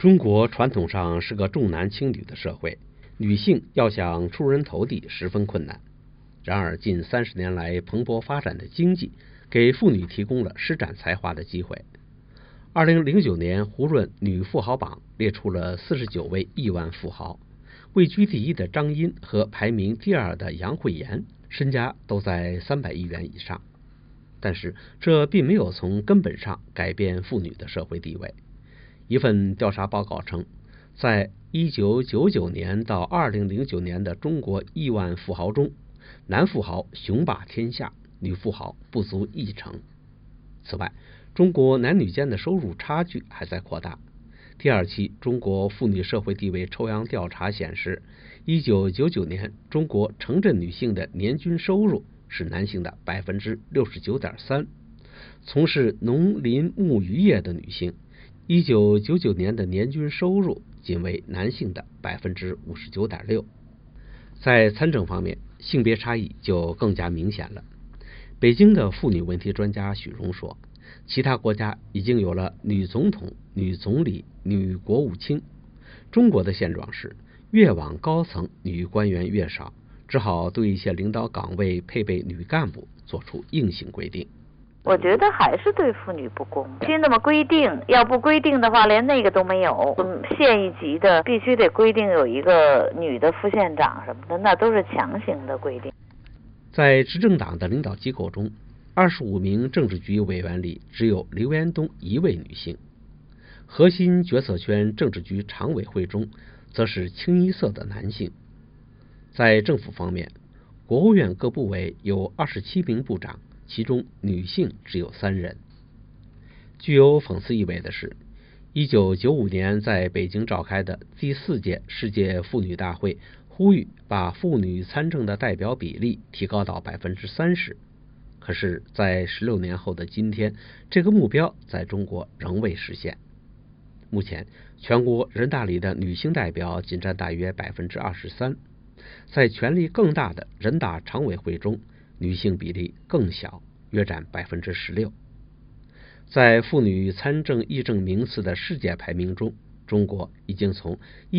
中国传统上是个重男轻女的社会，女性要想出人头地十分困难。然而近30年来蓬勃发展的经济给妇女提供了施展才华的机会。2009年胡润女富豪榜列出了49位亿万富豪，位居第一的张茵和排名第二的杨惠妍身家都在300亿元以上。但是这并没有从根本上改变妇女的社会地位。一份调查报告称，在1999年到2009年的中国亿万富豪中，男富豪雄霸天下，女富豪不足1成。此外，中国男女间的收入差距还在扩大。第2期中国妇女社会地位抽样调查显示，1999年中国城镇女性的年均收入是男性的 69.3%， 从事农林牧渔业的女性1999年的年均收入仅为男性的 59.6%。 在参政方面，性别差异就更加明显了。北京的妇女问题专家许荣说，其他国家已经有了女总统、女总理、女国务卿，中国的现状是越往高层女官员越少，只好对一些领导岗位配备女干部做出硬性规定。 我觉得还是对妇女不公平，那么规定，要不规定的话连那个都没有。县一级的必须得规定有一个女的副县长什么的，那都是强行的规定。 在执政党的领导机构中，25名政治局委员里只有刘延东1位女性。核心决策圈政治局常委会中则是清一色的男性。在政府方面，国务院各部委有27名部长，其中女性只有3人。具有讽刺意味的是，1995年在北京召开的第4届世界妇女大会呼吁把妇女参政的代表比例提高到 30%， 可是在16年后的今天，这个目标在中国仍未实现。目前全国人大里的女性代表仅占大约 23%， 在权力更大的人大常委会中，女性比例更小，约占 16%。 在妇女参政议政名次的世界排名中，中国已经从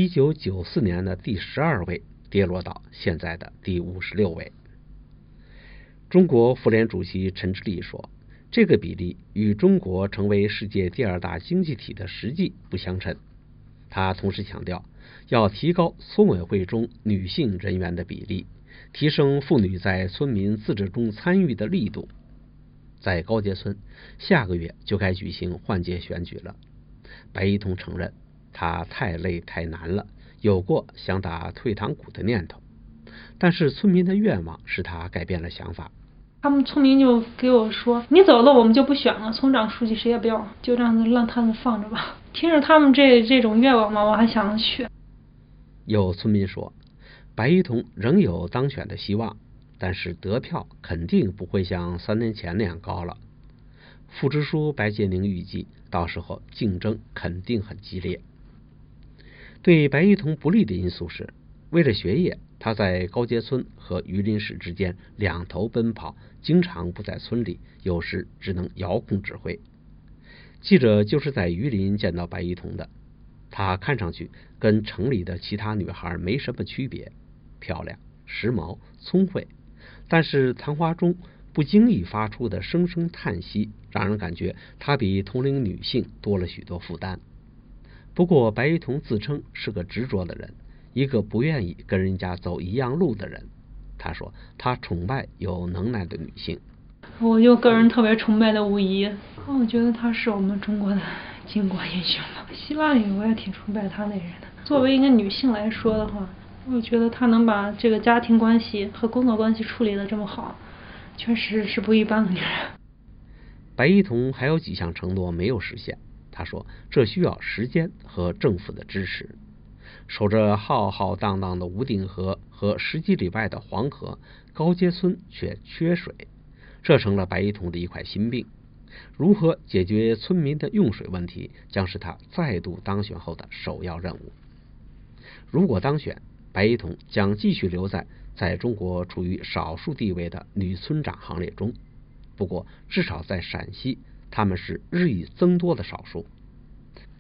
1994年的第12位跌落到现在的第56位。中国妇联主席陈志立说，这个比例与中国成为世界第2大经济体的实际不相称。他同时强调，要提高村委会中女性人员的比例，提升妇女在村民自治中参与的力度。在高街村，下个月就该举行换届选举了。白一彤承认，他太累太难了，有过想打退堂鼓的念头，但是村民的愿望使他改变了想法。 他们村民就给我说，你走了我们就不选了，村长书记谁也不要，就这样子让他们放着吧。听着他们这种愿望嘛，我还想去。 有村民说，白一彤仍有当选的希望，但是得票肯定不会像3年前那样高了。副支书白洁宁预计，到时候竞争肯定很激烈。对白一彤不利的因素是，为了学业，他在高街村和榆林市之间两头奔跑，经常不在村里，有时只能遥控指挥。记者就是在榆林见到白一彤的，她看上去跟城里的其他女孩没什么区别，漂亮、时髦、聪慧，但是谈话中不经意发出的声声叹息，让人感觉她比同龄女性多了许多负担。不过白一彤自称是个执着的人，一个不愿意跟人家走一样路的人。他说他崇拜有能耐的女性。 我就个人特别崇拜的吴仪，我觉得她是我们中国的巾帼英雄嘛。希拉里我也挺崇拜她那人的。作为一个女性来说的话，我觉得她能把这个家庭关系和工作关系处理得这么好，确实是不一般的女人。 白一彤还有几项承诺没有实现，他说这需要时间和政府的支持。守着浩浩荡荡的吴定河和10几里外的黄河，高街村却缺水，这成了白一彤的一块心病。如何解决村民的用水问题，将是他再度当选后的首要任务。如果当选，白一彤将继续留在中国处于少数地位的女村长行列中。不过至少在陕西，他们是日益增多的少数。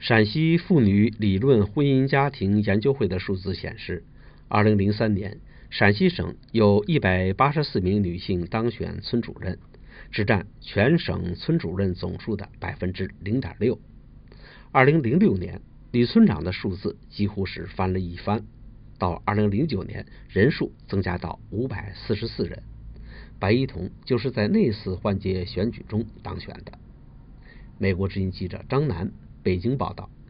陕西妇女理论婚姻家庭研究会的数字显示，2003年，陕西省有184名女性当选村主任，只占全省村主任总数的 0.6%。2006年，女村长的数字几乎是翻了一番，到2009年，人数增加到544人。白一桐就是在那次换届选举中当选的。美国之音记者张楠北京报道。